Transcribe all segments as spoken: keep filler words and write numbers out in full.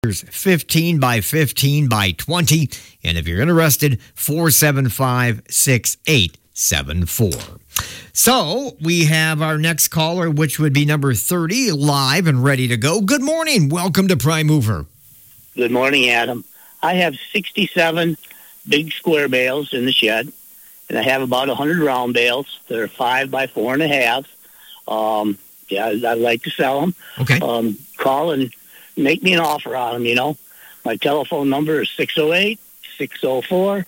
fifteen by fifteen by twenty. And if you're interested, four seven five, six eight seven four. So we have our next caller, which would be number thirty, live and ready to go. Good morning. Welcome to Prime Mover. Good morning, Adam. I have sixty-seven big square bales in the shed, and I have about one hundred round bales that are five by four and a half. Um, yeah, I'd like to sell them. Okay. Um, call and make me an offer on them, you know. My telephone number is six oh eight, six oh four,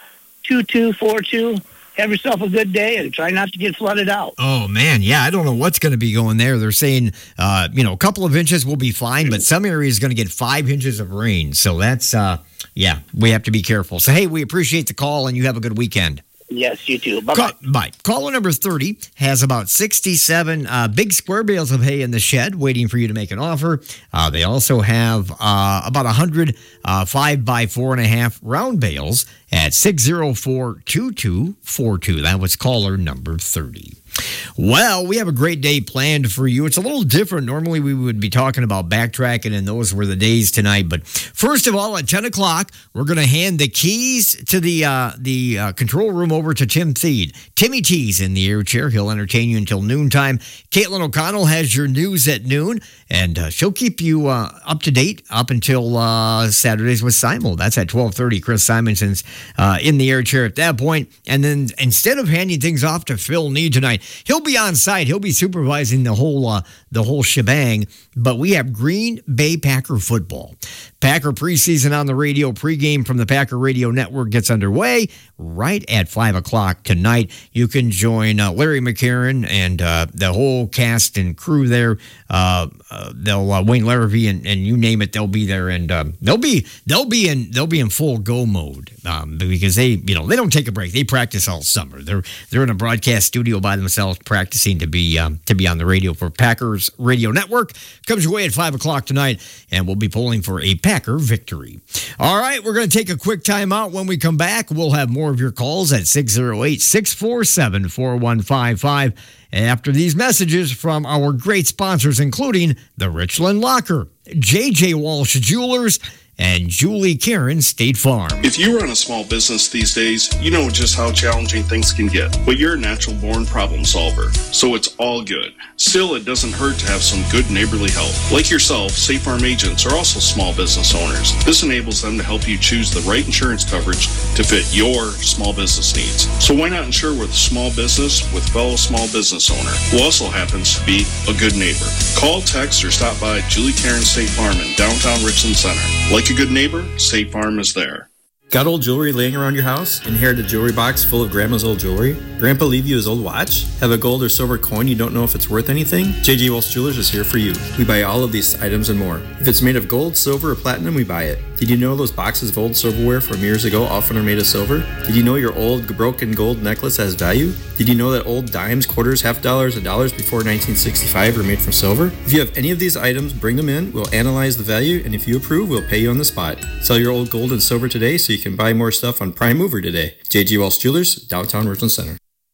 two two four two. Have yourself a good day and try not to get flooded out. Oh, man. Yeah, I don't know what's going to be going there. They're saying, uh, you know, a couple of inches will be fine, but some areas going to get five inches of rain. So that's, uh, yeah, we have to be careful. So, hey, we appreciate the call, and you have a good weekend. Yes, you too. Bye-bye. Call, bye. Caller number thirty has about sixty-seven uh, big square bales of hay in the shed waiting for you to make an offer. Uh, they also have uh, about one hundred uh, five by four and a half round bales at six oh four, two two four two. That was caller number thirty. Well, we have a great day planned for you. It's a little different. Normally, we would be talking about backtracking, and those were the days tonight. But first of all, at ten o'clock, we're going to hand the keys to the uh, the uh, control room over to Tim Theed. Timmy T's in the air chair. He'll entertain you until noontime. Caitlin O'Connell has your news at noon, and uh, she'll keep you uh, up to date up until uh, Saturdays with Simon. That's at twelve thirty. Chris Simonson's uh, in the air chair at that point. And then instead of handing things off to Phil Need tonight, he'll be on site. He'll be supervising the whole uh, the whole shebang. But we have Green Bay Packer football. Packer preseason on the radio. Pregame from the Packer Radio Network gets underway right at five o'clock tonight. You can join uh, Larry McCarron and uh, the whole cast and crew there. Uh, uh, they'll uh, Wayne Larrivee and, and you name it, they'll be there, and um, they'll be they'll be in they'll be in full go mode um, because they you know they don't take a break. They practice all summer. They're they're in a broadcast studio by themselves practicing to be um, to be on the radio for Packers Radio Network. Comes your way at five o'clock tonight, and we'll be polling for a Packer victory. All right, we're going to take a quick time out. When we come back, we'll have more of your calls at six oh eight, six four seven, four one five five after these messages from our great sponsors, including the Richland Locker, J J Walsh Jewelers, and Julie Karen State Farm. If you run a small business these days, you know just how challenging things can get. But you're a natural-born problem solver, so it's all good. Still, it doesn't hurt to have some good neighborly help. Like yourself, State Farm agents are also small business owners. This enables them to help you choose the right insurance coverage to fit your small business needs. So why not insure with a small business with fellow small business owner who also happens to be a good neighbor? Call, text, or stop by Julie Karen State Farm in downtown Richland Center. Like a good neighbor, State Farm is there. Got old jewelry laying around your house? Inherited a jewelry box full of grandma's old jewelry? Grandpa leave you his old watch? Have a gold or silver coin you don't know if it's worth anything? J J Walsh Jewelers is here for you. We buy all of these items and more. If it's made of gold, silver, or platinum, we buy it. Did you know those boxes of old silverware from years ago often are made of silver? Did you know your old broken gold necklace has value? Did you know that old dimes, quarters, half dollars, and dollars before nineteen sixty-five were made from silver? If you have any of these items, bring them in. We'll analyze the value, and if you approve, we'll pay you on the spot. Sell your old gold and silver today so you can buy more stuff on Prime Mover today. J J Walsh Jewelers, downtown Richland Center.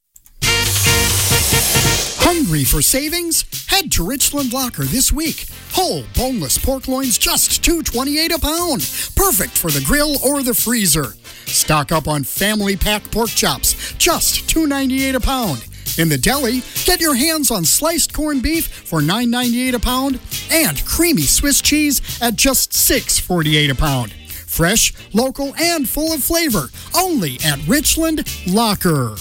Hungry for savings? Head to Richland Locker this week. Whole boneless pork loins just two twenty-eight a pound. Perfect for the grill or the freezer. Stock up on family pack pork chops, just two ninety-eight a pound. In the deli, get your hands on sliced corned beef for nine ninety-eight a pound and creamy Swiss cheese at just six forty-eight a pound. Fresh, local, and full of flavor. Only at Richland Locker.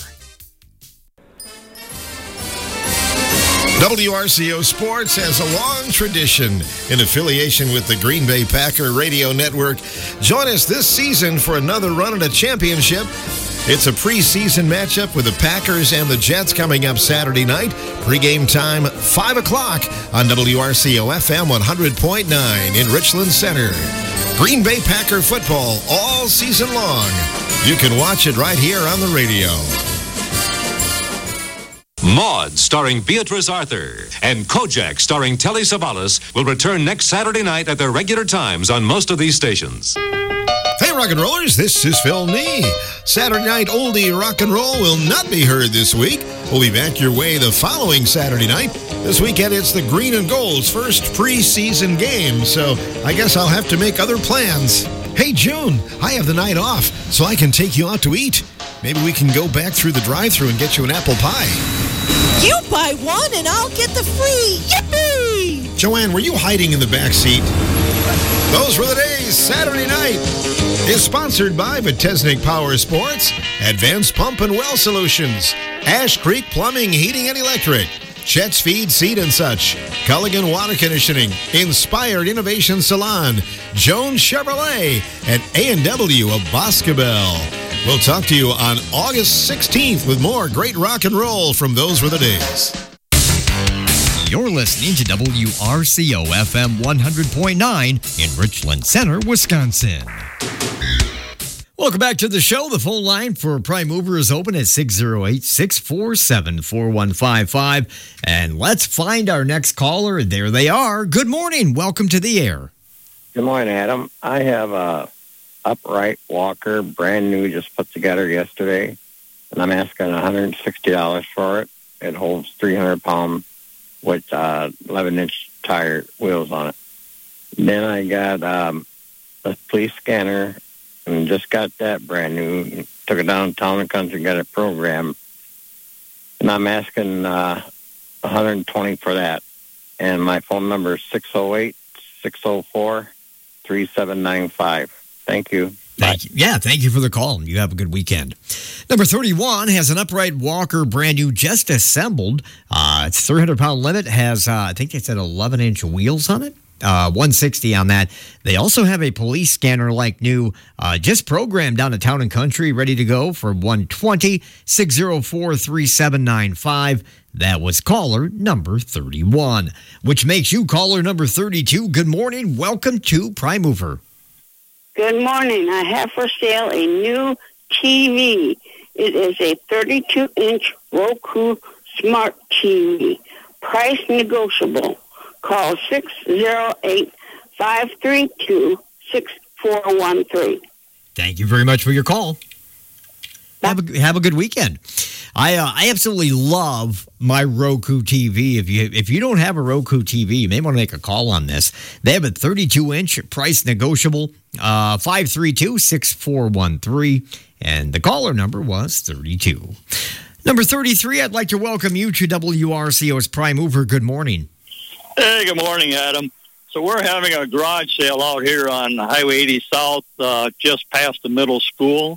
W R C O Sports has a long tradition in affiliation with the Green Bay Packer Radio Network. Join us this season for another run at a championship. It's a preseason matchup with the Packers and the Jets coming up Saturday night. Pre-game time, five o'clock on W R C O F M one hundred point nine in Richland Center. Green Bay Packer football all season long. You can watch it right here on the radio. Maude, starring Beatrice Arthur, and Kojak, starring Telly Savalas, will return next Saturday night at their regular times on most of these stations. Hey, rock and rollers, this is Phil Nee. Saturday Night Oldie Rock and Roll will not be heard this week. We'll be back your way the following Saturday night. This weekend, it's the Green and Gold's first preseason game, so I guess I'll have to make other plans. Hey, June, I have the night off, so I can take you out to eat. Maybe we can go back through the drive-thru and get you an apple pie. You buy one and I'll get the free. Yippee! Joanne, were you hiding in the back seat? Those were the days. Saturday night is sponsored by Vitesnik Power Sports, Advanced Pump and Well Solutions, Ash Creek Plumbing, Heating and Electric, Chet's Feed, Seed and Such, Culligan Water Conditioning, Inspired Innovation Salon, Jones Chevrolet, and A and W of Boscobel. We'll talk to you on August sixteenth with more great rock and roll from Those Were the Days. You're listening to W R C O F M one hundred point nine in Richland Center, Wisconsin. Welcome back to the show. The phone line for Prime Mover is open at six oh eight, six four seven, four one five five. And let's find our next caller. There they are. Good morning. Welcome to the air. Good morning, Adam. I have a upright walker, brand new, just put together yesterday, and I'm asking one hundred sixty dollars for it. It holds three hundred pounds with uh, eleven inch tire wheels on it. Then I got um, a police scanner, and just got that brand new. Took it down to Town and Country, got it programmed, and I'm asking uh, one hundred twenty for that. And my phone number is six oh eight, six oh four, three seven nine five. Thank you. Thank you. Yeah, thank you for the call. You have a good weekend. Number thirty-one has an upright walker, brand new, just assembled. Uh, it's three hundred pound limit, has, uh, I think they said eleven inch wheels on it. Uh, one sixty on that. They also have a police scanner like new, uh, just programmed down to Town and Country, ready to go for one twenty, six oh four, three seven nine five. That was caller number thirty-one, which makes you caller number thirty-two. Good morning. Welcome to Prime Mover. Good morning. I have for sale a new T V. It is a thirty-two inch Roku Smart T V. Price negotiable. Call six oh eight, five three two, six four one three. Thank you very much for your call. Have a, have a good weekend. I uh, I absolutely love my Roku T V. If you if you don't have a Roku T V, you may want to make a call on this. They have a thirty-two inch, price negotiable, uh, five three two, six four one three, and the caller number was thirty-two. Number thirty-three, I'd like to welcome you to W R C O's Prime Mover. Good morning. Hey, good morning, Adam. So we're having a garage sale out here on Highway eighty South, uh, just past the middle school.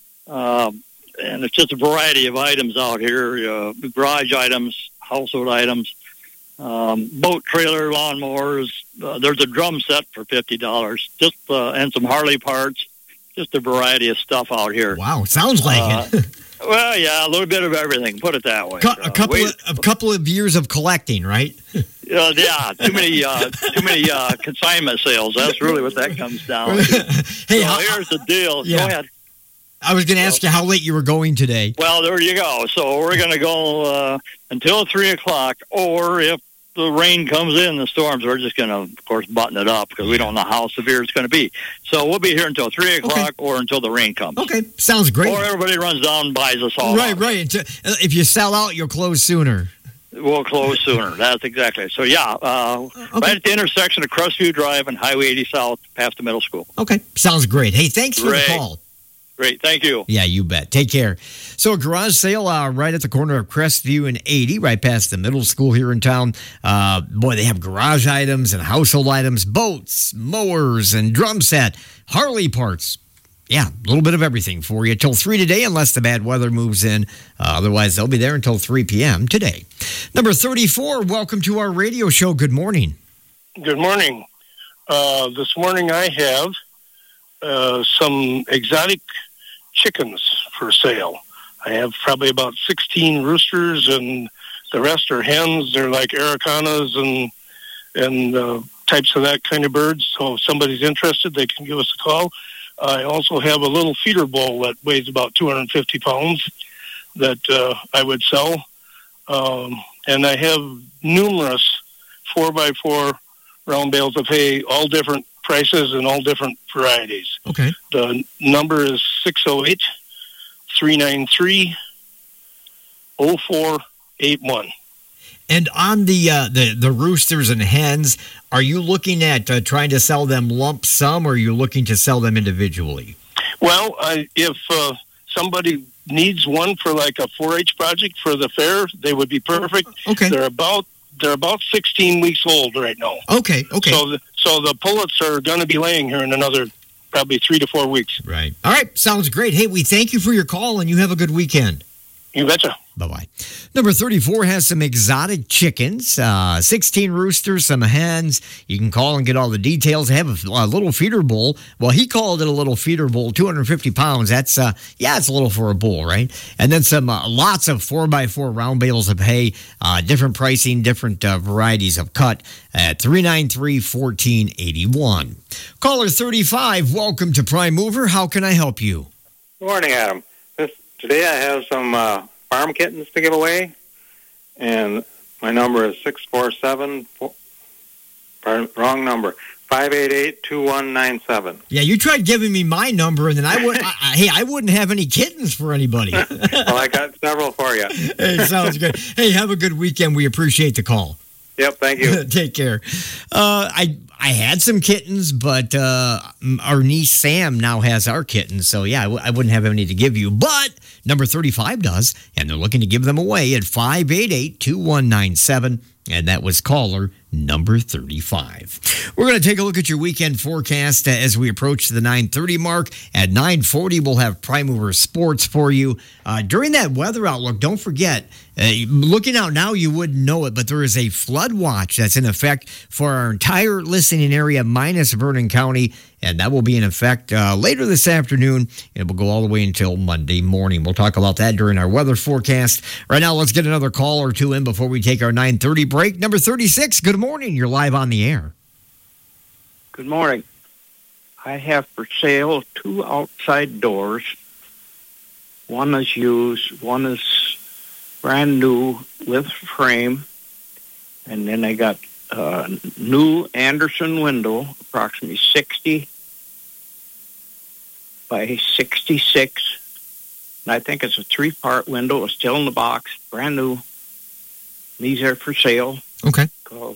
Um, and it's just a variety of items out here, uh, garage items, household items, um, boat trailer, lawnmowers. Uh, there's a drum set for fifty dollars, just uh, and some Harley parts, just a variety of stuff out here. Wow, sounds like uh, it. Well, yeah, a little bit of everything, put it that way. A couple, uh, of, a couple of years of collecting, right? Uh, yeah, too many, uh, too many uh, consignment sales. That's really what that comes down to. Hey, so how, here's the deal. Yeah. Go ahead. I was going to ask you how late you were going today. Well, there you go. So we're going to go uh, until three o'clock, or if the rain comes in, the storms, we're just going to, of course, button it up because we don't know how severe it's going to be. So we'll be here until three o'clock okay. or until the rain comes. Okay, sounds great. Or everybody runs down and buys us all Right, out. right. If you sell out, you'll close sooner. We'll close sooner. That's exactly it. So, yeah, uh, okay. right at the intersection of Crestview Drive and Highway eighty South, past the middle school. Okay, sounds great. Hey, thanks for great. the call. Great, thank you. Yeah, you bet. Take care. So a garage sale uh, right at the corner of Crestview and eighty, right past the middle school here in town. Uh, boy, they have garage items and household items, boats, mowers, and drum set, Harley parts. Yeah, a little bit of everything for you till three today, unless the bad weather moves in. Uh, otherwise, they'll be there until three p.m. today. Number thirty-four, welcome to our radio show. Good morning. Good morning. Uh, this morning I have uh, some exotic chickens for sale. I have probably about sixteen roosters, and the rest are hens. They're like Aracanas and and uh, types of that kind of birds. So if somebody's interested, they can give us a call. I also have a little feeder bowl that weighs about two hundred fifty pounds that uh, I would sell. Um, and I have numerous four by four round bales of hay, all different prices and all different varieties. Okay. The number is six oh eight, three nine three, oh four eight one. And on the, uh, the the roosters and hens, are you looking at uh, trying to sell them lump sum, or are you looking to sell them individually? Well, I, if uh, somebody needs one for like a four H project for the fair, they would be perfect. Okay. They're about they're about sixteen weeks old right now. Okay. Okay. So the, so the pullets are going to be laying here in another probably three to four weeks. Right. All right. Sounds great. Hey, we thank you for your call, and you have a good weekend. You betcha. Bye-bye. Number thirty-four has some exotic chickens, uh, sixteen roosters, some hens. You can call and get all the details. They have a, a little feeder bowl. Well, he called it a little feeder bowl, two hundred fifty pounds. That's, uh, yeah, it's a little for a bull, right? And then some uh, lots of four by four round bales of hay, uh, different pricing, different uh, varieties of cut at three nine three, one four eight one. Caller thirty-five, welcome to Prime Mover. How can I help you? Good morning, Adam. This, today I have some uh, farm kittens to give away, and my number is six four seven, pardon, wrong number, five eight eight, two one nine seven. Yeah, you tried giving me my number, and then I would, I, I, hey, I wouldn't have any kittens for anybody. Well, I got several for you. Hey, sounds good. Hey, have a good weekend. We appreciate the call. Yep, thank you. Take care. Uh, I I had some kittens, but uh, our niece Sam now has our kittens. So, yeah, I, w- I wouldn't have any to give you. But number thirty-five does, and they're looking to give them away at five eight eight, two one nine seven. And that was caller number thirty-five. We're going to take a look at your weekend forecast as we approach the nine thirty mark. At nine forty, we'll have Prime Mover Sports for you. Uh, during that weather outlook, don't forget, uh, looking out now, you wouldn't know it, but there is a flood watch that's in effect for our entire listening area minus Vernon County. And that will be in effect uh, later this afternoon. It will go all the way until Monday morning. We'll talk about that during our weather forecast. Right now, let's get another call or two in before we take our nine thirty break. Number thirty-six, good morning. You're live on the air. Good morning. I have for sale two outside doors. One is used, one is brand new with frame. And then I got Uh, new Anderson window, approximately sixty by sixty-six. And I think it's a three-part window. It's still in the box, brand new. These are for sale. Okay. Call,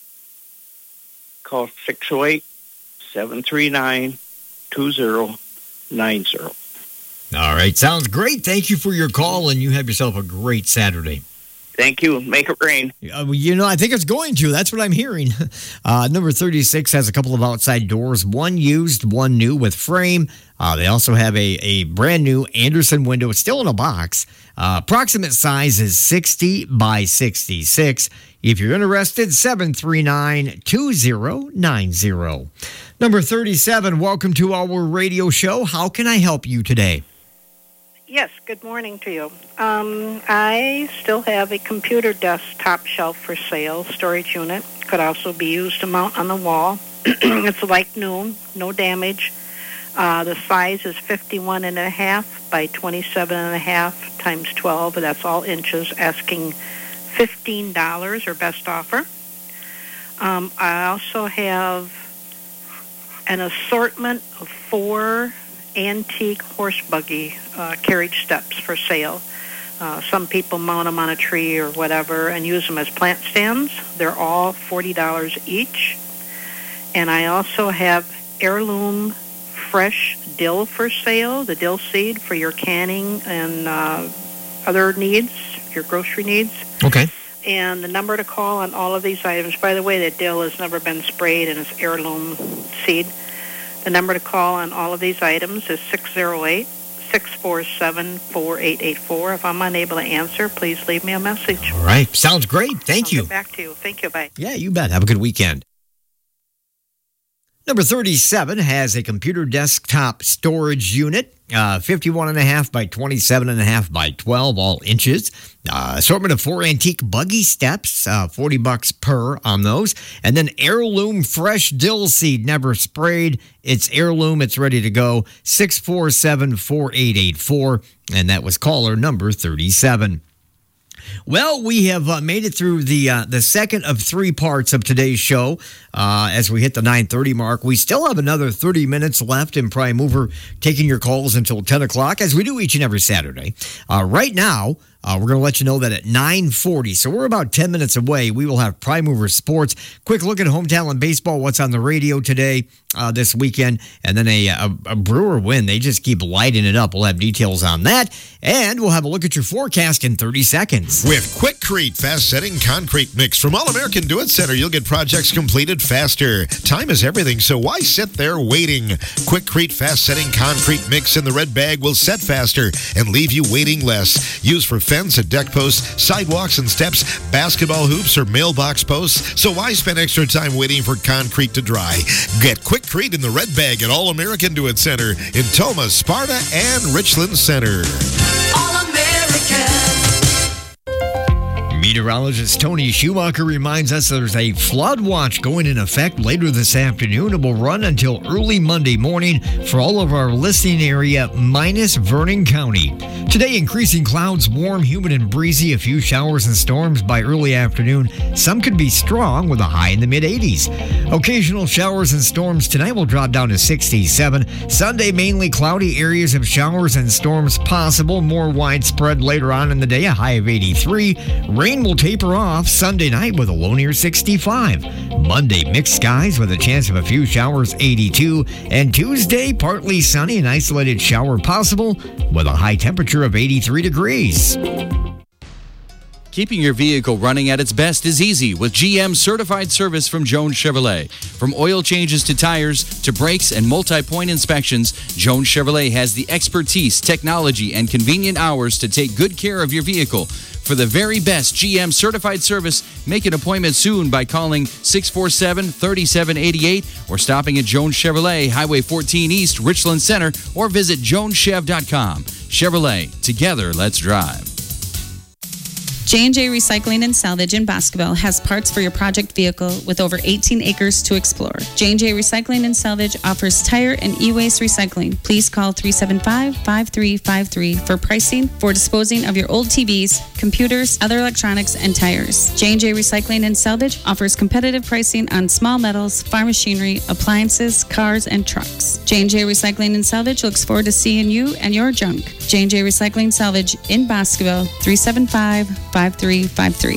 call six oh eight, seven three nine, two oh nine oh. All right. Sounds great. Thank you for your call, and you have yourself a great Saturday. Thank you. Make it rain. Uh, you know, I think it's going to. That's what I'm hearing. Uh, number thirty-six has a couple of outside doors, one used, one new with frame. Uh, they also have a, a brand new Anderson window. It's still in a box. Uh, approximate size is sixty by sixty-six. If you're interested, seven three nine, two oh nine oh. Number thirty-seven, welcome to our radio show. How can I help you today? Yes, good morning to you. Um, I still have a computer desk top shelf for sale, storage unit. Could also be used to mount on the wall. It's like new, no damage. Uh, the size is fifty-one and a half by twenty-seven and a half times twelve. That's all inches, asking fifteen dollars or best offer. Um, I also have an assortment of four antique horse buggy uh, carriage steps for sale. Uh, some people mount them on a tree or whatever and use them as plant stands. They're all forty dollars each. And I also have heirloom fresh dill for sale, the dill seed for your canning and uh, other needs, your grocery needs. Okay. And the number to call on all of these items, by the way, the dill has never been sprayed and it's heirloom seed. The number to call on all of these items is six oh eight, six four seven, four eight eight four. If I'm unable to answer, please leave me a message. All right. Sounds great. Thank I'll you. Get back to you. Thank you. Bye. Yeah, you bet. Have a good weekend. Number thirty-seven has a computer desktop storage unit, uh, fifty-one and a half by twenty-seven and a half by twelve, all inches. Uh, assortment of four antique buggy steps, uh, forty bucks per on those. And then heirloom fresh dill seed, never sprayed. It's heirloom. It's ready to go. six four seven, four eight eight four. And that was caller number thirty-seven. Well, we have uh, made it through the uh, the second of three parts of today's show. Uh, as we hit the nine thirty mark, we still have another thirty minutes left in Prime Mover, taking your calls until ten o'clock, as we do each and every Saturday. Uh, right now, Uh, we're going to let you know that at nine forty, so we're about ten minutes away, we will have Prime Mover Sports. Quick look at Hometown and Baseball, what's on the radio today, uh, this weekend, and then a, a, a Brewer win. They just keep lighting it up. We'll have details on that, and we'll have a look at your forecast in thirty seconds. With Quikrete fast-setting concrete mix from All-American Do It Center, you'll get projects completed faster. Time is everything, so why sit there waiting? Quikrete fast-setting concrete mix in the red bag will set faster and leave you waiting less. Used for fence and deck posts, sidewalks and steps, basketball hoops, or mailbox posts. So why spend extra time waiting for concrete to dry? Get Quikrete in the red bag at All American Do It Center in Toma, Sparta, and Richland Center. All American. Meteorologist Tony Schumacher reminds us there's a flood watch going in effect later this afternoon. It will run until early Monday morning for all of our listening area minus Vernon County. Today, increasing clouds, warm, humid, and breezy. A few showers and storms by early afternoon. Some could be strong with a high in the mid eighties. Occasional showers and storms tonight will drop down to sixty-seven. Sunday, mainly cloudy areas of showers and storms possible. More widespread later on in the day, a high of eighty-three. Rain will taper off Sunday night with a low near sixty-five. Monday, mixed skies with a chance of a few showers, eighty-two. And Tuesday, partly sunny, an isolated shower possible with a high temperature of eighty-three degrees. Keeping your vehicle running at its best is easy with G M certified service from Jones Chevrolet. From oil changes to tires to brakes and multi-point inspections, Jones Chevrolet has the expertise, technology, and convenient hours to take good care of your vehicle. For the very best G M certified service, make an appointment soon by calling six four seven, three seven eight eight or stopping at Jones Chevrolet, Highway fourteen East, Richland Center, or visit jones chev dot com. Chevrolet, together, let's drive. J and J Recycling and Salvage in Boscoville has parts for your project vehicle with over eighteen acres to explore. J and J Recycling and Salvage offers tire and e-waste recycling. Please call three seven five, five three five three for pricing for disposing of your old T Vs, computers, other electronics, and tires. J and J Recycling and Salvage offers competitive pricing on small metals, farm machinery, appliances, cars, and trucks. J and J Recycling and Salvage looks forward to seeing you and your junk. J and J Recycling Salvage in Boscoville, three seven five, five three five three.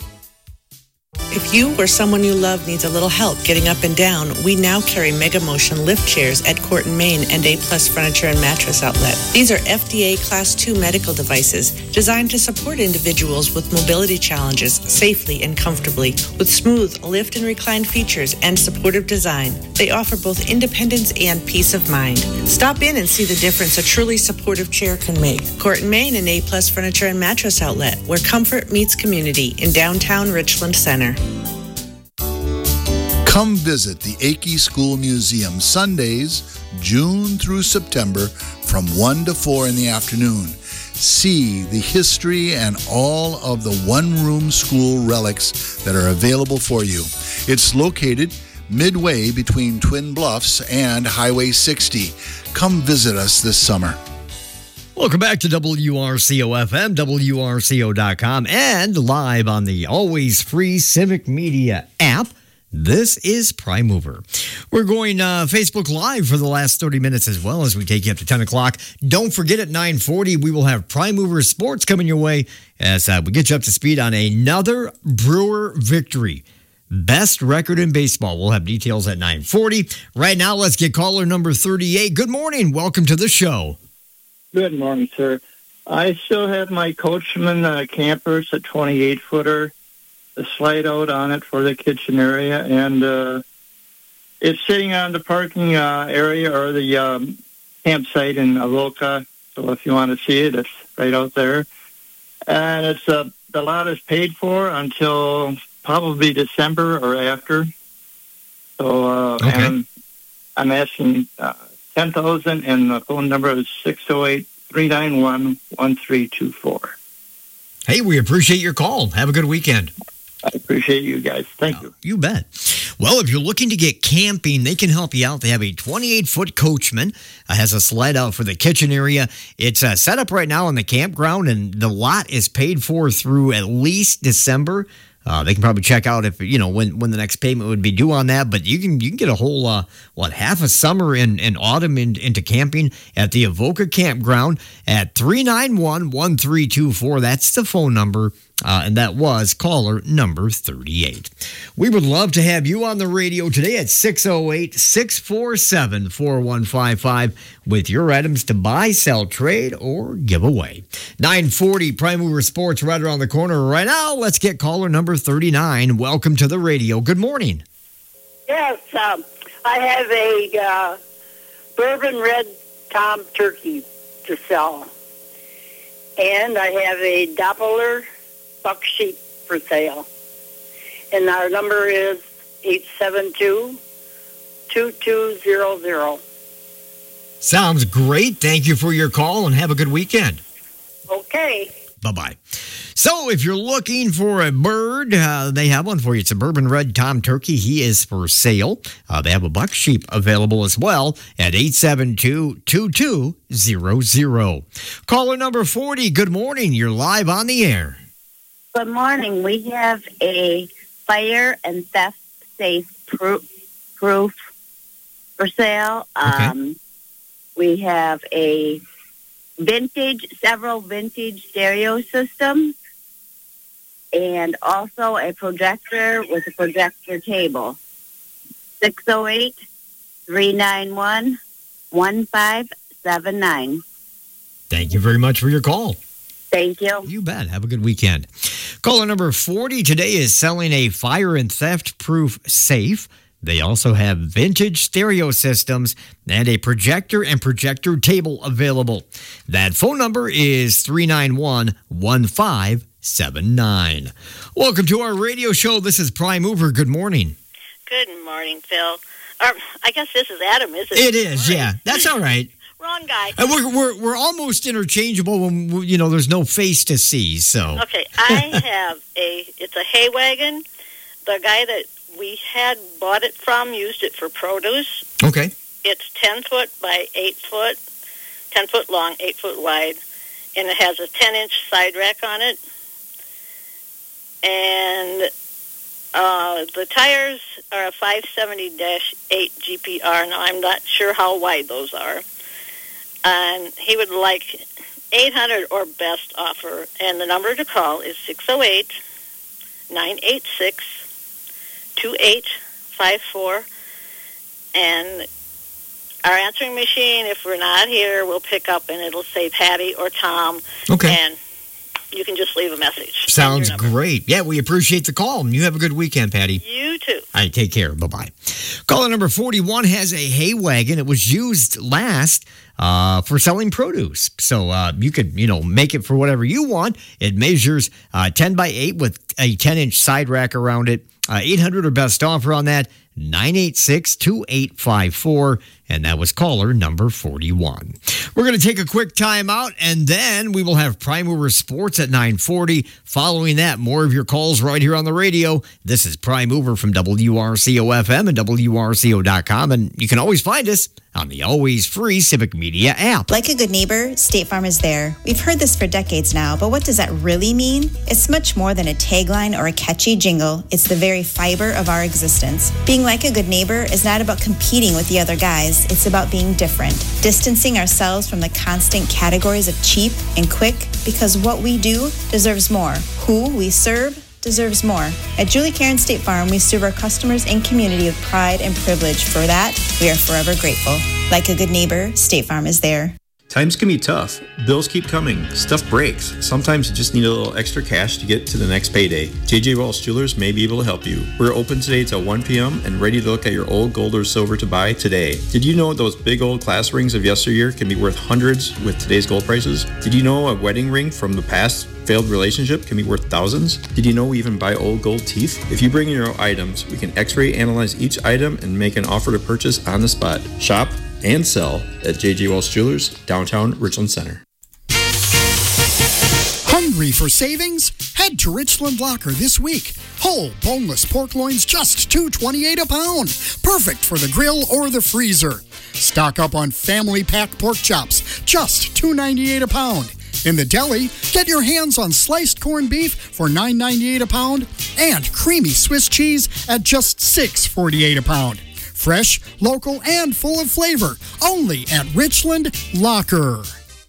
If you or someone you love needs a little help getting up and down, we now carry Mega Motion lift chairs at Corton, Maine and A Plus Furniture and Mattress Outlet. These are F D A Class two medical devices designed to support individuals with mobility challenges safely and comfortably with smooth lift and recline features and supportive design. They offer both independence and peace of mind. Stop in and see the difference a truly supportive chair can make. Corton, Maine and A Plus Furniture and Mattress Outlet, where comfort meets community in downtown Richland Center. Come visit the Akey School Museum Sundays, June through September, from one to four in the afternoon. See the history and all of the one-room school relics that are available for you. It's located midway between Twin Bluffs and Highway sixty. Come visit us this summer. Welcome back to W R C O F M, W R C O dot com, and live on the always free Civic Media app. This is Prime Mover. We're going uh, Facebook Live for the last thirty minutes as well as we take you up to ten o'clock. Don't forget at nine forty, we will have Prime Mover Sports coming your way as uh, we get you up to speed on another Brewer victory. Best record in baseball. We'll have details at nine forty. Right now, let's get caller number thirty-eight. Good morning. Welcome to the show. Good morning, sir. I still have my Coachman uh, campers, a twenty-eight footer. The slide out on it for the kitchen area, and uh, it's sitting on the parking uh, area or the um, campsite in Avoca. So if you want to see it, it's right out there. And it's uh, the lot is paid for until probably December or after. So uh, okay. and I'm asking uh, ten thousand, and the phone number is six oh eight, three nine one, one three two four. Hey, we appreciate your call. Have a good weekend. I appreciate you guys. Thank you. You bet. Well, if you're looking to get camping, they can help you out. They have a twenty-eight foot Coachman. Uh, has a slide out for the kitchen area. It's uh, set up right now on the campground, and the lot is paid for through at least December. Uh, they can probably check out if you know when, when the next payment would be due on that. But you can you can get a whole uh, what half a summer and, and autumn in, into camping at the Avoca Campground at three nine one, one three two four. That's the phone number. Uh, and that was caller number thirty-eight. We would love to have you on the radio today at six oh eight, six four seven, four one five five with your items to buy, sell, trade, or give away. nine forty Prime Mover Sports right around the corner right now. Let's get caller number thirty-nine. Welcome to the radio. Good morning. Yes, um, I have a uh, bourbon red Tom turkey to sell. And I have a Doppler buck sheep for sale. And our number is eight seven two, two two zero zero. Sounds great. Thank you for your call and have a good weekend. Okay. Bye-bye. So if you're looking for a bird, uh, they have one for you. It's a bourbon red Tom turkey. He is for sale. Uh, they have a buck sheep available as well at eight seven two, two two zero zero. Caller number forty, good morning. You're live on the air. Good morning. We have a fire and theft safe proof, proof for sale. Okay. Um, we have a vintage, several vintage stereo systems, and also a projector with a projector table. six oh eight, three nine one, one five seven nine. Thank you very much for your call. Thank you. You bet. Have a good weekend. Caller number forty today is selling a fire and theft proof safe. They also have vintage stereo systems and a projector and projector table available. That phone number is three nine one, one five seven nine. Welcome to our radio show. This is Prime Mover. Good morning. Good morning, Phil. Or, I guess this is Adam, isn't it? It is, yeah. That's all right. Wrong guy. And we're, we're, we're almost interchangeable when, you know, there's no face to see, so. Okay, I have a, it's a hay wagon. The guy that we had bought it from used it for produce. Okay. It's ten foot by eight foot, ten foot long, eight foot wide, and it has a ten inch side rack on it. And uh, the tires are a five seventy dash eight G P R. Now, I'm not sure how wide those are. And he would like eight hundred or best offer. And the number to call is six oh eight, nine eight six, two eight five four. And our answering machine, if we're not here, will pick up and it'll say Patty or Tom. Okay. And you can just leave a message. Sounds great. Yeah, we appreciate the call. You have a good weekend, Patty. You too. All right, take care. Bye-bye. Caller number forty-one has a hay wagon. It was used last uh, for selling produce. So uh, you could, you know, make it for whatever you want. It measures uh, ten by eight with a ten inch side rack around it. Uh, eight hundred or best offer on that, nine eight six, two eight five four. And that was caller number forty-one. We're going to take a quick time out, and then we will have Prime Mover Sports at nine forty. Following that, more of your calls right here on the radio. This is Prime Mover from W R C O F M and W R C O dot com, and you can always find us on the always free Civic Media app. Like a good neighbor, State Farm is there. We've heard this for decades now, but what does that really mean? It's much more than a tagline or a catchy jingle. It's the very fiber of our existence. Being like a good neighbor is not about competing with the other guys. It's about being different, distancing ourselves from the constant categories of cheap and quick, because what we do deserves more. Who we serve deserves more. At Julie Karen State Farm, we serve our customers and community with pride and privilege. For that, we are forever grateful. Like a good neighbor, State Farm is there. Times can be tough. Bills keep coming. Stuff breaks. Sometimes you just need a little extra cash to get to the next payday. J J. Walsh Jewelers may be able to help you. We're open today till one p.m. and ready to look at your old gold or silver to buy today. Did you know those big old class rings of yesteryear can be worth hundreds with today's gold prices? Did you know a wedding ring from the past failed relationship can be worth thousands? Did you know we even buy old gold teeth? If you bring in your own items, we can x-ray analyze each item and make an offer to purchase on the spot. Shop and sell at J J. Walsh Jewelers, downtown Richland Center. Hungry for savings? Head to Richland Locker this week. Whole boneless pork loins just two twenty-eight a pound. Perfect for the grill or the freezer. Stock up on family pack pork chops, just two ninety-eight a pound. In the deli, get your hands on sliced corned beef for nine ninety-eight a pound and creamy Swiss cheese at just six forty-eight a pound. Fresh, local, and full of flavor. Only at Richland Locker.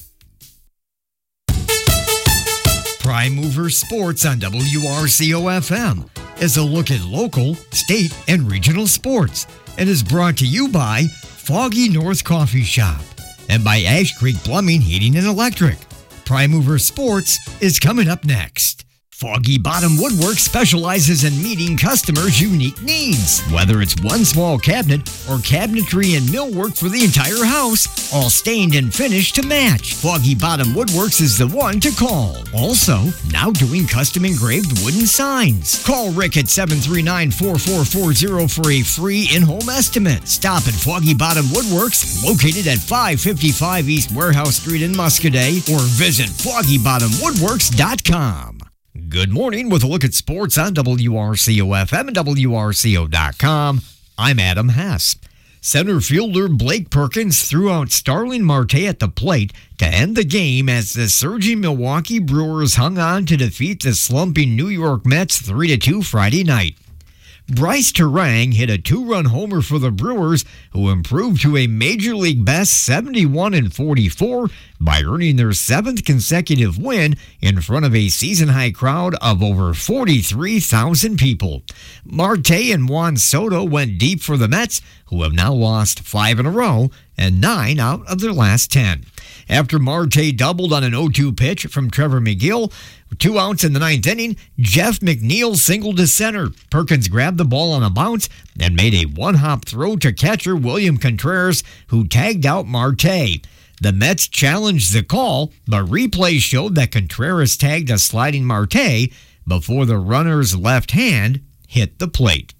Prime Mover Sports on W R C O F M is a look at local, state, and regional sports and is brought to you by Foggy North Coffee Shop and by Ash Creek Plumbing, Heating, and Electric. Prime Mover Sports is coming up next. Foggy Bottom Woodwork specializes in meeting customers' unique needs. Whether it's one small cabinet or cabinetry and millwork for the entire house, all stained and finished to match, Foggy Bottom Woodworks is the one to call. Also, now doing custom engraved wooden signs. Call Rick at seven three nine, four four four zero for a free in-home estimate. Stop at Foggy Bottom Woodworks, located at five fifty-five East Warehouse Street in Muscoda, or visit foggy bottom woodworks dot com. Good morning with a look at sports on W R C O F M and W R C O dot com. I'm Adam Hess. Center fielder Blake Perkins threw out Starling Marte at the plate to end the game as the surging Milwaukee Brewers hung on to defeat the slumping New York Mets three to two Friday night. Bryce Terang hit a two-run homer for the Brewers, who improved to a Major League best seventy-one and forty-four by earning their seventh consecutive win in front of a season-high crowd of over forty-three thousand people. Marte and Juan Soto went deep for the Mets, who have now lost five in a row and nine out of their last ten. After Marte doubled on an oh two pitch from Trevor McGill, two outs in the ninth inning, Jeff McNeil singled to center. Perkins grabbed the ball on a bounce and made a one-hop throw to catcher William Contreras, who tagged out Marte. The Mets challenged the call, but replay showed that Contreras tagged a sliding Marte before the runner's left hand hit the plate.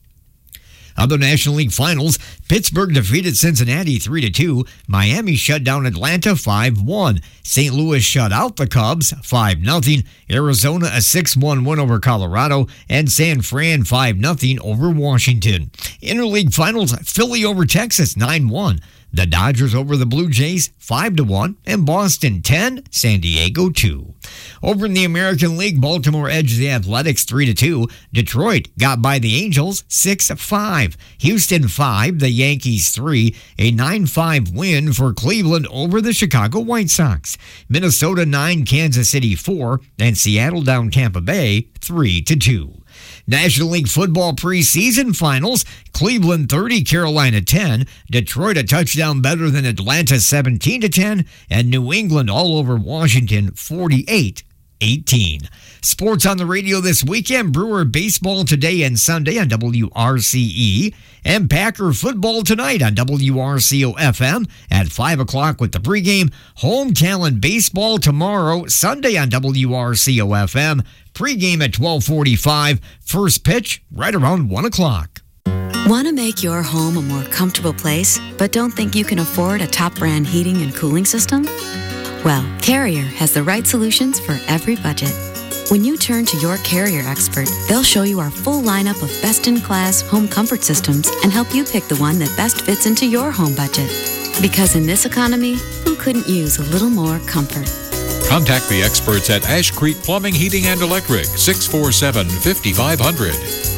Other National League finals, Pittsburgh defeated Cincinnati three to two. Miami shut down Atlanta five one. Saint Louis shut out the Cubs five nothing. Arizona a six one win over Colorado. And San Fran five nothing over Washington. Interleague finals, Philly over Texas nine one. The Dodgers over the Blue Jays five to one, and Boston ten, San Diego two. Over in the American League, Baltimore edged the Athletics three to two. Detroit got by the Angels six five. Houston five, the Yankees three. A nine five win for Cleveland over the Chicago White Sox. Minnesota nine, Kansas City four, and Seattle down Tampa Bay three to two. National League Football preseason finals, Cleveland thirty, Carolina ten, Detroit a touchdown better than Atlanta seventeen to ten, and New England all over Washington forty-eight eighteen. Sports on the radio this weekend, Brewer baseball today and Sunday on W R C E, and Packer football tonight on W R C O F M at five o'clock with the pregame. Home Talent baseball tomorrow, Sunday on W R C O F M. Pregame at twelve forty-five. First pitch right around one o'clock. Want to make your home a more comfortable place, but don't think you can afford a top brand heating and cooling system? Well, Carrier has the right solutions for every budget. When you turn to your Carrier expert, they'll show you our full lineup of best-in-class home comfort systems and help you pick the one that best fits into your home budget. Because in this economy, who couldn't use a little more comfort? Contact the experts at Ash Creek Plumbing, Heating, and Electric, six four seven, five five zero zero.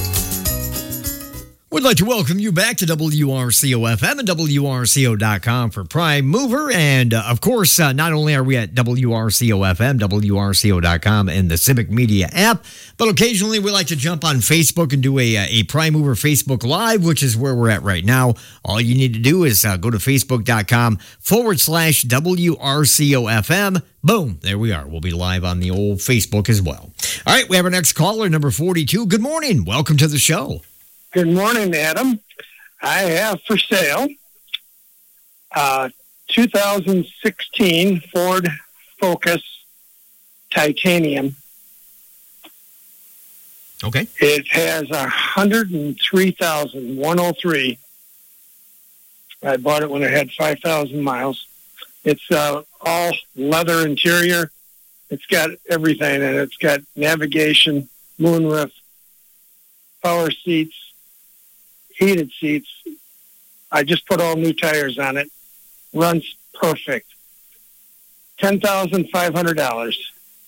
We'd like to welcome you back to W R C O F M and W R C O dot com for Prime Mover. And, uh, of course, uh, not only are we at W R C O F M, W R C O dot com, and the Civic Media app, but occasionally we like to jump on Facebook and do a, a Prime Mover Facebook Live, which is where we're at right now. All you need to do is uh, go to facebook.com forward slash WRCOFM. Boom, there we are. We'll be live on the old Facebook as well. All right, we have our next caller, number forty-two. Good morning. Welcome to the show. Good morning, Adam. I have for sale uh, two thousand sixteen Ford Focus Titanium. Okay. It has one hundred three thousand one hundred three. I bought it when it had five thousand miles. It's uh, all leather interior, It's got everything in it. It's got navigation, moonroof, power seats, heated seats. I just put all new tires on it. Runs perfect. ten thousand five hundred dollars.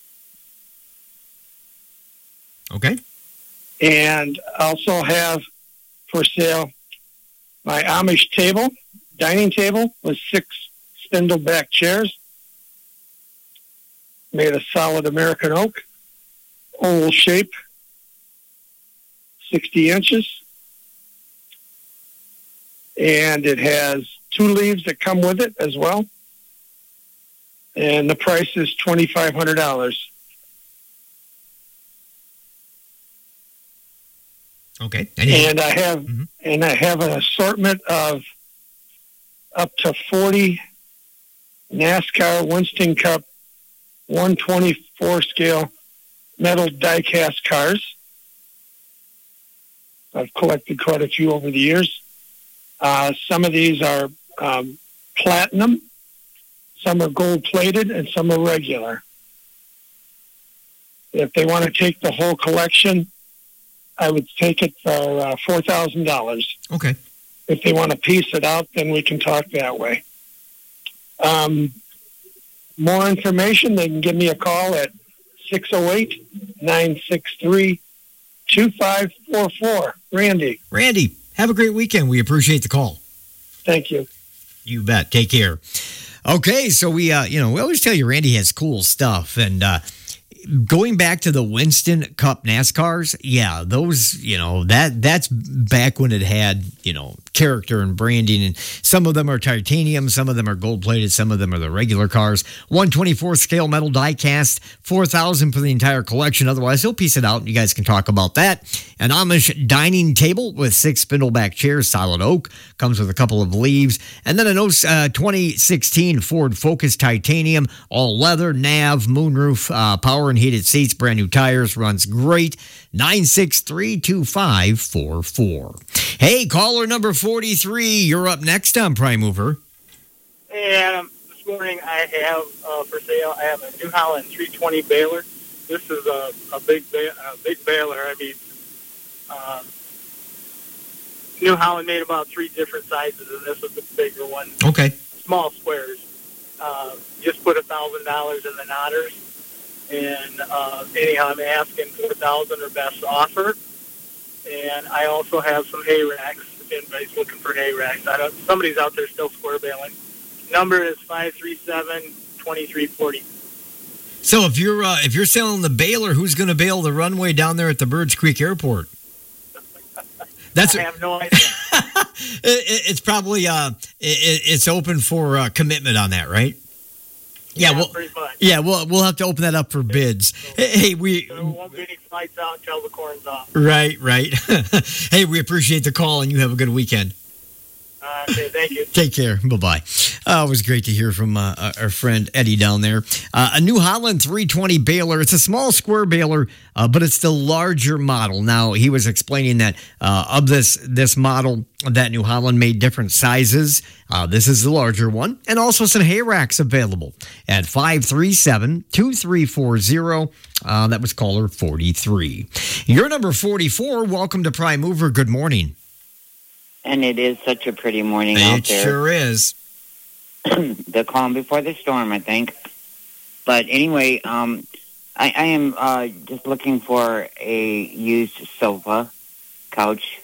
Okay. And also have for sale my Amish table, dining table with six spindle back chairs made of solid American oak, oval shape, sixty inches. And it has two leaves that come with it as well. And the price is twenty-five hundred dollars. Okay. And I have mm-hmm. and I have an assortment of up to forty NASCAR Winston Cup one twenty-four scale metal die-cast cars. I've collected quite a few over the years. Uh, some of these are um, platinum, some are gold-plated, and some are regular. If they want to take the whole collection, I would take it for uh, four thousand dollars. Okay. If they want to piece it out, then we can talk that way. Um, more information, they can give me a call at six oh eight, nine six three, two five four four. Randy. Randy, have a great weekend. We appreciate the call. Thank you. You bet. Take care. Okay, so we, uh, you know, we always tell you Randy has cool stuff, and uh, going back to the Winston Cup NASCARs, yeah, those, you know, that that's back when it had, you know, character and branding, and some of them are titanium, some of them are gold plated, some of them are the regular cars. one twenty-fourth scale metal die cast, four thousand for the entire collection. Otherwise, he'll piece it out. You guys can talk about that. An Amish dining table with six spindleback chairs, solid oak, comes with a couple of leaves, and then an uh, twenty sixteen Ford Focus titanium, all leather, nav, moonroof, uh, power and heated seats, brand new tires, runs great. nine six three, two five four four. Hey, caller number forty-three, you're up next on Prime Mover. Hey, Adam. This morning I have uh, for sale, I have a New Holland three twenty baler. This is a, a big ba- a big baler. I mean, uh, New Holland made about three different sizes, and this is the bigger one. Okay. Small squares. Uh, just put one thousand dollars in the knotters. And uh, anyhow, I'm asking four thousand dollars or best offer. And I also have some hay racks. If anybody's looking for hay racks, I don't, somebody's out there still square bailing. Number is five three seven, two three four zero. So if you're uh, if you're selling the baler, who's going to bail the runway down there at the Birds Creek Airport? That's I have no idea. it, it's probably uh, it, it's open for uh, commitment on that, right? Yeah, Yeah, well, pretty much. yeah, we'll we'll have to open that up for bids. Hey, hey, we There won't be any flights out until the corn's off. right, right. Hey, we appreciate the call, and you have a good weekend. Uh, okay, thank you. Take care. Bye-bye. Uh, it was great to hear from uh, our friend Eddie down there. Uh, a New Holland three twenty baler. It's a small square baler, uh, but it's the larger model. Now, he was explaining that uh, of this this model, that New Holland made different sizes. Uh, this is the larger one. And also some hay racks available at five three seven, two three four zero. Uh, that was caller forty-three. You're number forty-four. Welcome to Prime Mover. Good morning. And it is such a pretty morning It out there. sure is. The calm before the storm, I think. But anyway, um, I, I am uh, just looking for a used sofa, couch,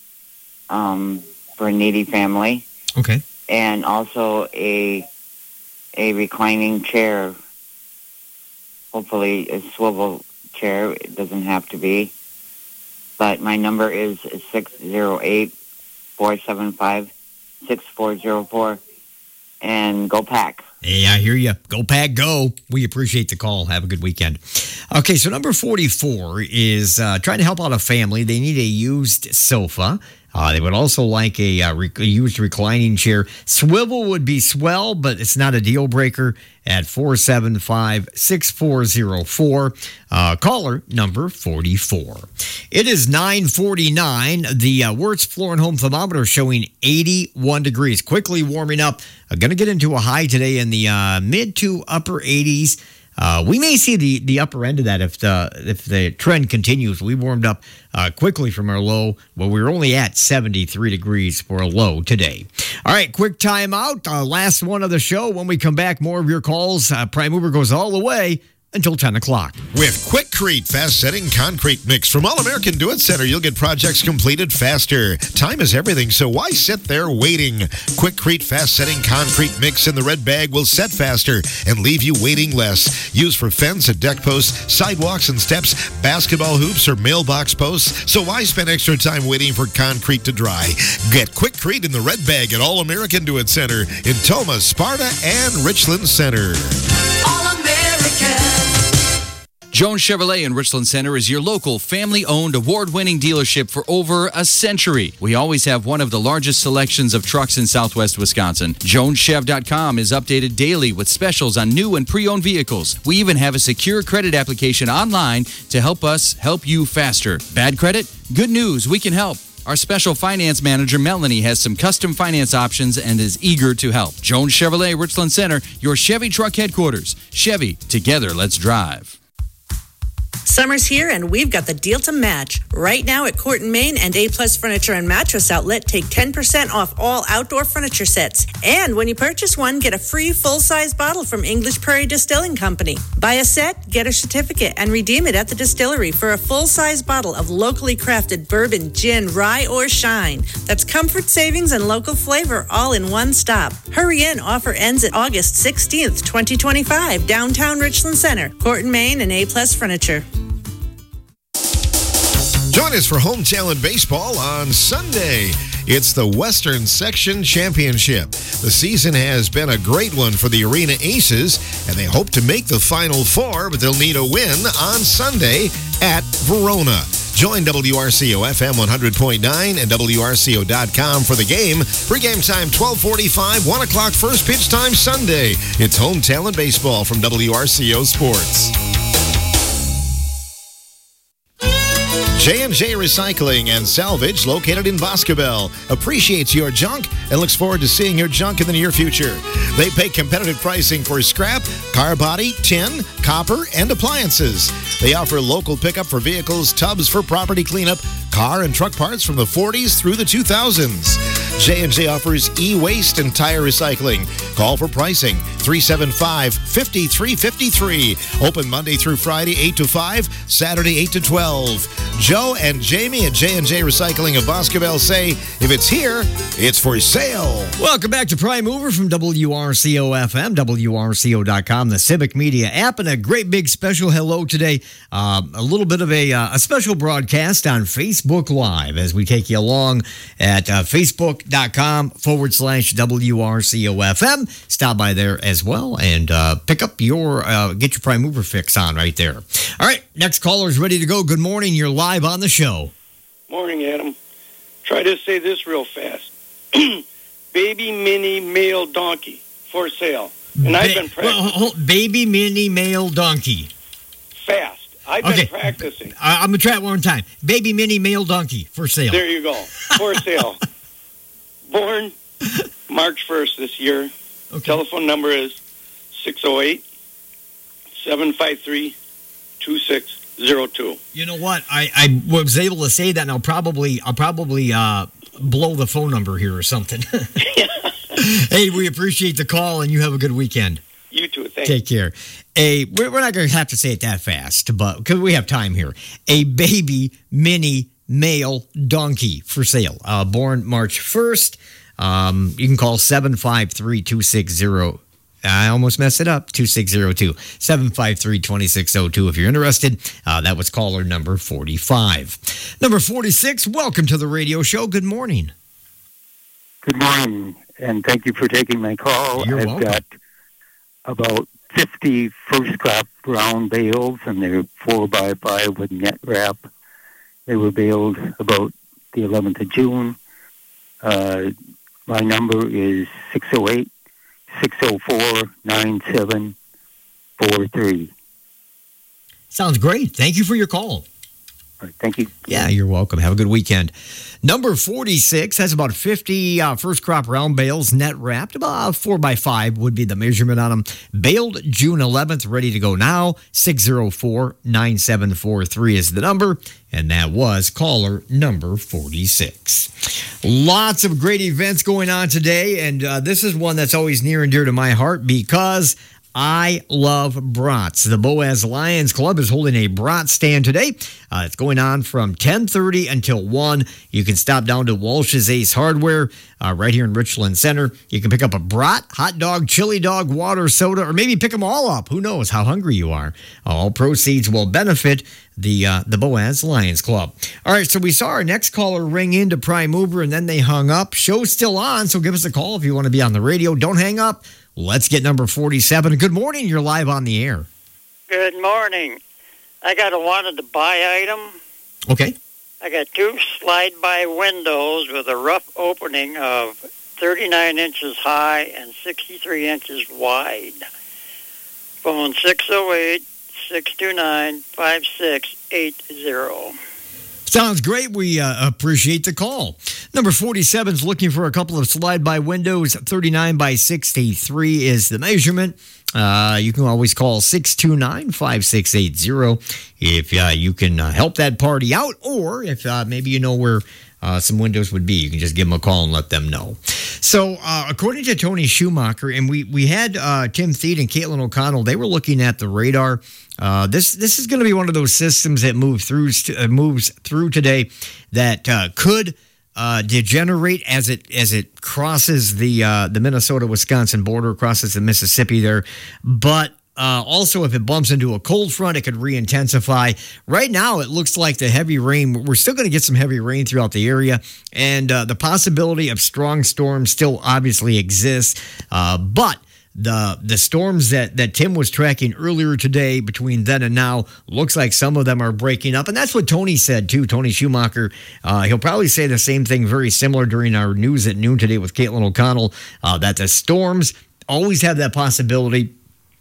um, for a needy family. Okay. And also a a reclining chair. Hopefully a swivel chair. It doesn't have to be. But my number is six oh eight, four seven five, six four zero four. And go Pack. Hey, I hear you. Go Pack, go. We appreciate the call. Have a good weekend. Okay, so number forty-four is uh, trying to help out a family. They need a used sofa. Uh, they would also like a, uh, rec- a used reclining chair. Swivel would be swell, but it's not a deal breaker at four seven five, six four zero four. Uh, caller number forty-four. It is nine forty-nine. The uh, Wirtz Floor and Home thermometer showing eighty-one degrees. Quickly warming up. Uh, going to get into a high today in the uh, mid to upper eighties. uh, we may see the, the upper end of that if the if the trend continues. We warmed up uh, quickly from our low. Well, we were only at seventy-three degrees for a low today. All right, quick time out. Uh, last one of the show. When we come back, more of your calls. Uh, Prime Mover goes all the way until ten o'clock. With Quikrete fast-setting concrete mix from All-American Do It Center, you'll get projects completed faster. Time is everything, so why sit there waiting? Quikrete fast-setting concrete mix in the red bag will set faster and leave you waiting less. Used for fence and deck posts, sidewalks and steps, basketball hoops, or mailbox posts. So why spend extra time waiting for concrete to dry? Get Quikrete in the red bag at All-American Do It Center in Toma, Sparta, and Richland Center. Jones Chevrolet in Richland Center is your local family-owned, award-winning dealership for over a century. We always have one of the largest selections of trucks in southwest Wisconsin. Jones Chev dot com is updated daily with specials on new and pre-owned vehicles. We even have a secure credit application online to help us help you faster. Bad credit? Good news, we can help. Our special finance manager, Melanie, has some custom finance options and is eager to help. Jones Chevrolet, Richland Center, your Chevy truck headquarters. Chevy, together, let's drive. Summer's here, and we've got the deal to match. Right now at Court and Main and A-Plus Furniture and Mattress Outlet, take ten percent off all outdoor furniture sets. And when you purchase one, get a free full-size bottle from English Prairie Distilling Company. Buy a set, get a certificate, and redeem it at the distillery for a full-size bottle of locally crafted bourbon, gin, rye, or shine. That's comfort, savings, and local flavor all in one stop. Hurry in. Offer ends at August sixteenth, twenty twenty-five, downtown Richland Center. Court and Main and A-Plus Furniture. Join us for Home Talent Baseball on Sunday. It's the Western Section Championship. The season has been a great one for the Arena Aces, and they hope to make the Final Four, but they'll need a win on Sunday at Verona. Join W R C O F M one hundred point nine and W R C O dot com for the game. Pre-game time twelve forty-five, one o'clock first pitch time Sunday. It's Home Talent Baseball from W R C O Sports. J and J Recycling and Salvage, located in Boscobel, appreciates your junk and looks forward to seeing your junk in the near future. They pay competitive pricing for scrap, car body, tin, copper, and appliances. They offer local pickup for vehicles, tubs for property cleanup, car and truck parts from the forties through the two thousands. J and J offers e-waste and tire recycling. Call for pricing, three seven five, five three five three. Open Monday through Friday, eight to five, Saturday, eight to twelve. Joe and Jamie at J and J Recycling of Boscobel say, if it's here, it's for sale. Welcome back to Prime Mover from W R C O F M, W R C O dot com, the Civic Media app, and a great big special hello today. Uh, a little bit of a, uh, a special broadcast on Facebook Live as we take you along at uh, Facebook.com forward slash WRCOFM. Stop by there as well and uh, pick up your, uh, get your Prime Mover fix on right there. All right, next caller's ready to go. Good morning. You're live on the show. Morning, Adam. Try to say this real fast. Baby mini male donkey for sale. And ba- I've been practicing. Well, hold, baby mini male donkey. Fast. I've okay. been practicing. I, I'm going to try it one time. Baby mini male donkey for sale. There you go. For sale. Born March first this year. Okay. Telephone number is six oh eight, seven five three, two six zero two. You know what? I, I was able to say that, and I'll probably I'll probably uh, blow the phone number here or something. Hey, we appreciate the call, and you have a good weekend. You too. Thanks. Take care. A we're not going to have to say it that fast, but because we have time here. A baby mini male donkey for sale, uh, born March first. Um, you can call seven five three, two six zero. I almost messed it up. two six zero two, seven five three, two six zero two. If you're interested, uh, that was caller number forty-five. Number forty-six, welcome to the radio show. Good morning. Good morning, and thank you for taking my call. You're I've welcome. got about fifty first crop brown bales, and they're four by five with net wrap. They were baled about the eleventh of June. Uh, my number is six oh eight, six oh four, nine seven four three. Sounds great. Thank you for your call. right, thank you. Yeah, you're welcome. Have a good weekend. Number forty-six has about fifty uh, first crop round bales net wrapped. About four by five would be the measurement on them. Baled June eleventh, ready to go now. six oh four, nine seven four three is the number. And that was caller number forty-six. Lots of great events going on today. And uh, this is one that's always near and dear to my heart because I love brats. The Boaz Lions Club is holding a brat stand today. Uh, it's going on from ten thirty until one. You can stop down to Walsh's Ace Hardware uh, right here in Richland Center. You can pick up a brat, hot dog, chili dog, water, soda, or maybe pick them all up. Who knows how hungry you are. All proceeds will benefit the uh, the Boaz Lions Club. All right, so we saw our next caller ring into Prime Mover, and then they hung up. Show's still on, so give us a call if you want to be on the radio. Don't hang up. Let's get number forty-seven. Good morning. You're live on the air. Good morning. I got a wanted to buy item. Okay. I got two slide-by windows with a rough opening of thirty-nine inches high and sixty-three inches wide. Phone six oh eight, six two nine, five six eight zero. Sounds great. We uh, appreciate the call. Number forty-seven is looking for a couple of slide-by windows. thirty-nine by sixty-three is the measurement. Uh, you can always call six two nine, five six eight zero if uh, you can uh, help that party out, or if uh, maybe you know where uh, some windows would be. You can just give them a call and let them know. So uh, according to Tony Schumacher, and we, we had uh, Tim Thied and Caitlin O'Connell, they were looking at the radar. Uh, this this is going to be one of those systems that move through uh, moves through today that uh, could uh, degenerate as it as it crosses the uh, the Minnesota-Wisconsin border, crosses the Mississippi there. But uh, also, if it bumps into a cold front, it could re-intensify. Right now, it looks like the heavy rain. We're still going to get some heavy rain throughout the area, and uh, the possibility of strong storms still obviously exists. Uh, but The the storms that, that Tim was tracking earlier today between then and now, looks like some of them are breaking up. And that's what Tony said, too, Tony Schumacher. Uh, he'll probably say the same thing very similar during our news at noon today with Caitlin O'Connell, uh, that the storms always have that possibility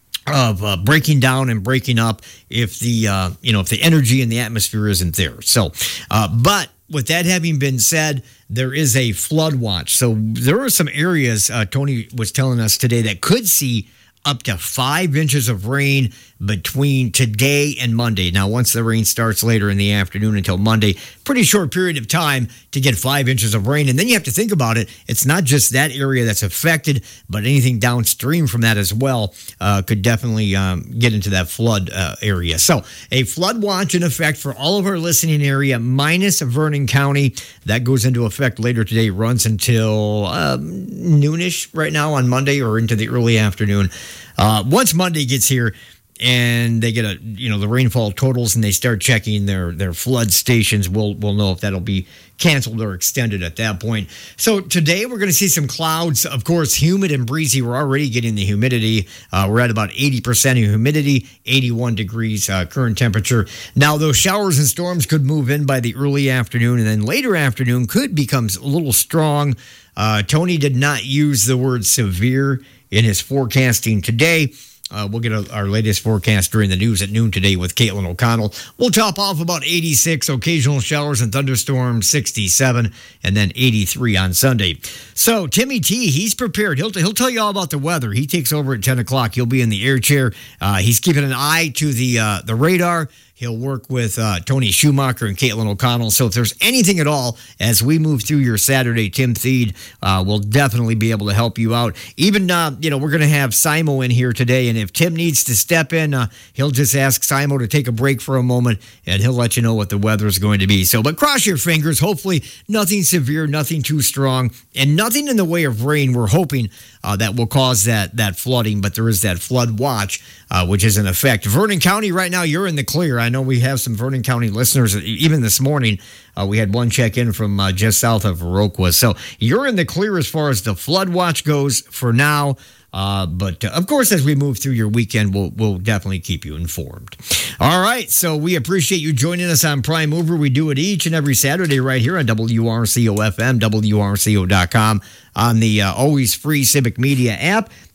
of uh, breaking down and breaking up if the uh, you know if the energy in the atmosphere isn't there. So, uh, but with that having been said, there is a flood watch. So there are some areas, uh, Tony was telling us today, that could see up to five inches of rain between today and Monday. Now, once the rain starts later in the afternoon until Monday, pretty short period of time to get five inches of rain. And then you have to think about it. It's not just that area that's affected, but anything downstream from that as well uh, could definitely um, get into that flood uh, area. So a flood watch in effect for all of our listening area, minus Vernon County. That goes into effect later today, runs until um, noonish right now on Monday or into the early afternoon. Uh, once Monday gets here, and they get a you know the rainfall totals and they start checking their their flood stations, we'll we'll know if that'll be canceled or extended at that point. So today we're going to see some clouds, of course, humid and breezy. We're already getting the humidity. Uh, we're at about eighty percent of humidity, eighty-one degrees uh, current temperature. Now those showers and storms could move in by the early afternoon, and then later afternoon could become a little strong. Uh, Tony did not use the word severe in his forecasting today. Uh, we'll get a, our latest forecast during the news at noon today with Caitlin O'Connell. We'll top off about eighty-six, occasional showers and thunderstorms, sixty-seven, and then eighty-three on Sunday. So Timmy T, he's prepared. He'll, he'll tell you all about the weather. He takes over at ten o'clock. He'll be in the air chair. Uh, he's keeping an eye to the uh, the radar. He'll work with uh, Tony Schumacher and Caitlin O'Connell. So if there's anything at all as we move through your Saturday, Tim Thied uh, will definitely be able to help you out. Even, uh, you know, we're going to have Simo in here today. And if Tim needs to step in, uh, he'll just ask Simo to take a break for a moment and he'll let you know what the weather is going to be. So, but cross your fingers. Hopefully nothing severe, nothing too strong, and nothing in the way of rain. We're hoping uh, that will cause that, that flooding, but there is that flood watch, uh, which is in effect. Vernon County right now, you're in the clear. I know we have some Vernon County listeners. Even this morning, uh, we had one check in from uh, just south of Viroqua. So you're in the clear as far as the flood watch goes for now. Uh, but uh, of course, as we move through your weekend, we'll we'll definitely keep you informed. All right. So we appreciate you joining us on Prime Mover. We do it each and every Saturday right here on W R C O F M, W R C O dot com, on the uh, always free Civic Media app.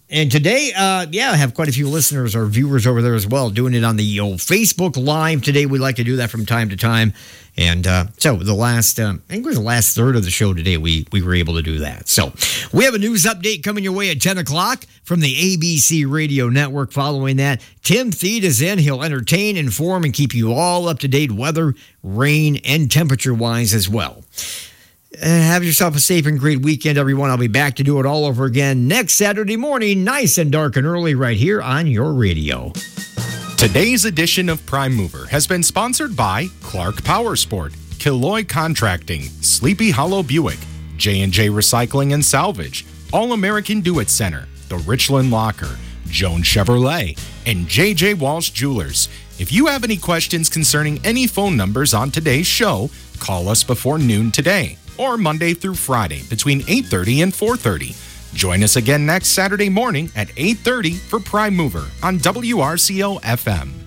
And today, uh, yeah, I have quite a few listeners or viewers over there as well, doing it on the old Facebook Live today. We like to do that from time to time. And uh, so the last, um, I think it was the last third of the show today, we, we were able to do that. So we have a news update coming your way at ten o'clock from the A B C Radio Network. Following that, Tim Thede is in. He'll entertain, inform, and keep you all up to date weather, rain, and temperature-wise as well. Uh, have yourself a safe and great weekend, everyone. I'll be back to do it all over again next Saturday morning, nice and dark and early, right here on your radio. Today's edition of Prime Mover has been sponsored by Clark Power Sport, Killoy Contracting, Sleepy Hollow Buick, J and J Recycling and Salvage, All American Do-It Center, The Richland Locker, Joan Chevrolet, and J J Walsh Jewelers. If you have any questions concerning any phone numbers on today's show, call us before noon today or Monday through Friday between eight thirty and four thirty. Join us again next Saturday morning at eight thirty for Prime Mover on W R C O F M.